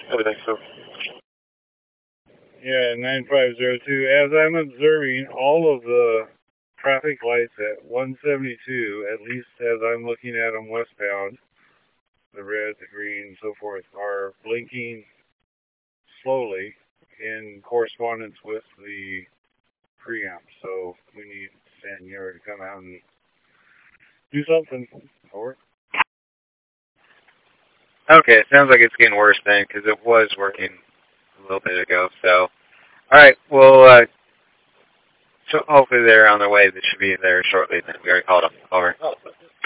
I think so. Yeah, 9502. As I'm observing all of the traffic lights at 172, at least as I'm looking at them westbound, the red, the green, so forth, are blinking slowly in correspondence with the preamp. So we need Sanyera to come out and do something. Over. Okay, it sounds like it's getting worse then, because it was working a little bit ago. So, all right, well, so hopefully they're on their way. They should be there shortly. Then we already called them. Over.